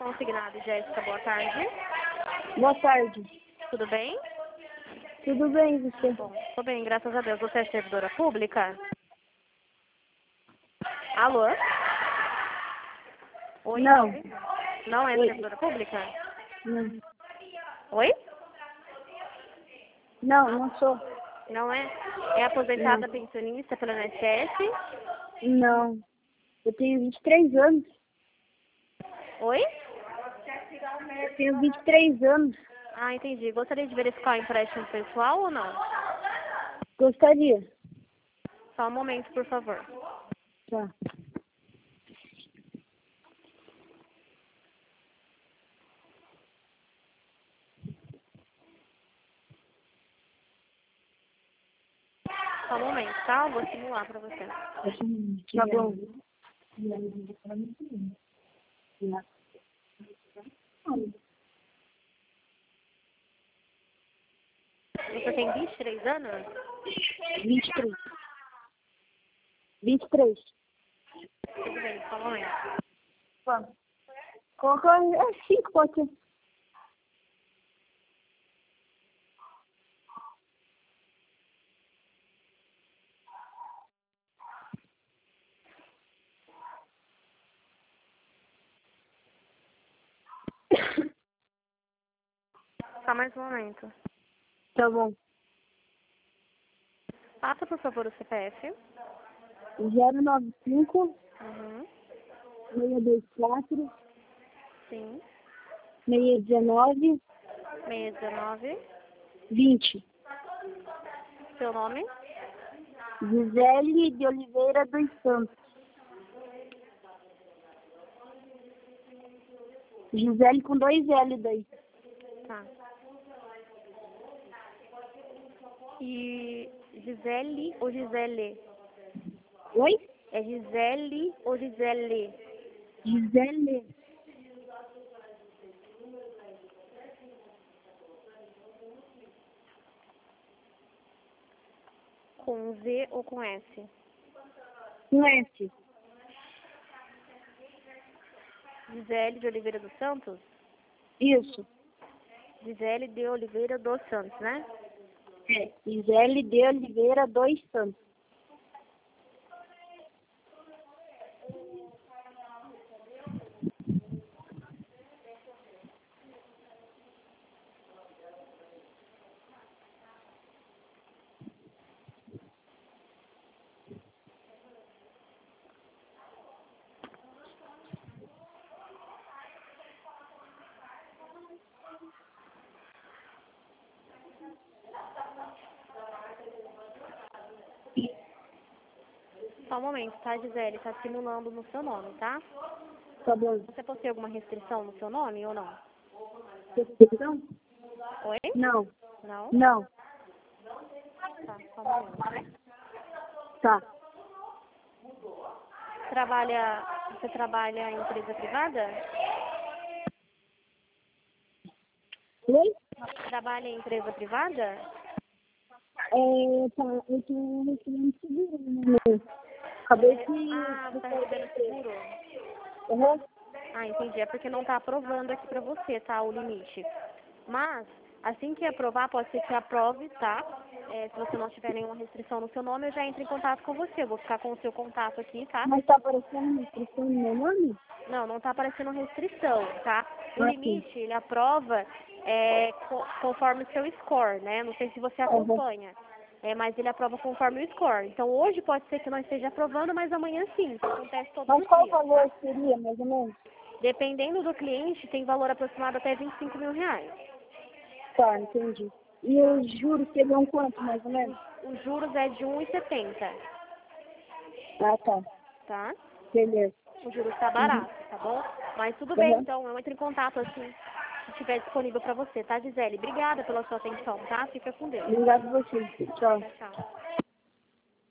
consignado. Jéssica, boa tarde. Boa tarde. Tudo bem? Tudo bem, você? Bom, tô bem, graças a Deus. Você é servidora pública? Alô? Oi? Não. Não é Oi. servidora pública? Não. Oi? Não, não sou. Não é? É aposentada pensionista pelo INSS? Não. Eu tenho 23 anos. Oi? Eu tenho 23 anos. Ah, entendi. Gostaria de verificar o empréstimo pessoal ou não? Gostaria. Só um momento, por favor. Tá. Só um momento, tá? Eu vou simular pra você. Tá bom. Você tem 23 anos? 23. 23. Tudo bem, só um momento. Tá. Coloca 5, pode ser. Só mais um momento. Tá bom. Passa, por favor, o CPF. 095 Uhum. 624 Sim. 619 619. 20. Seu nome? Gisele de Oliveira dos Santos. Gisele com 2 L daí. Tá. E Gisele ou Gisele? Oi? É Gisele ou Gisele? Gisele. Com Z ou com S? Com S. Gisele de Oliveira dos Santos? Isso. Gisele de Oliveira dos Santos, né? É. Gisele de Oliveira dos Santos. Só um momento, tá, Gisele? Tá simulando no seu nome, tá? Tá bom. Você possui alguma restrição no seu nome ou não? Restrição? Oi? Não. Não? Não. Tá, só um momento. Tá. Você trabalha em empresa privada? Oi? Trabalha em empresa privada? É, tá, eu tô recebendo seguro, né? Acabei de... Ah, você tá recebendo seguro? Uhum. Ah, entendi. É porque não tá aprovando aqui pra você, tá? O limite. Mas, assim que aprovar, pode ser que aprove, tá? Se você não tiver nenhuma restrição no seu nome, eu já entro em contato com você. Eu vou ficar com o seu contato aqui, tá? Mas tá aparecendo restrição no meu nome? Não tá aparecendo restrição, tá? O Aqui. limite, ele aprova conforme o seu score, né? Não sei se você acompanha, mas ele aprova conforme o score. Então, hoje pode ser que não esteja aprovando, mas amanhã sim. Isso acontece todos Mas os qual o dias, valor tá? seria, mais ou menos? Dependendo do cliente, tem valor aproximado até R$ 25 mil. Tá, entendi. E Tá? os juros seriam quanto, mais ou menos? Os juros é de 1,70, Ah, tá. tá? Beleza. O juros tá Uhum. barato, tá bom? Mas tudo bem, Uhum. então, eu entro em contato assim, se estiver disponível pra você, tá, Gisele? Obrigada pela sua atenção, tá? Fica com Deus. Obrigado a você. Tchau. Tchau, tchau.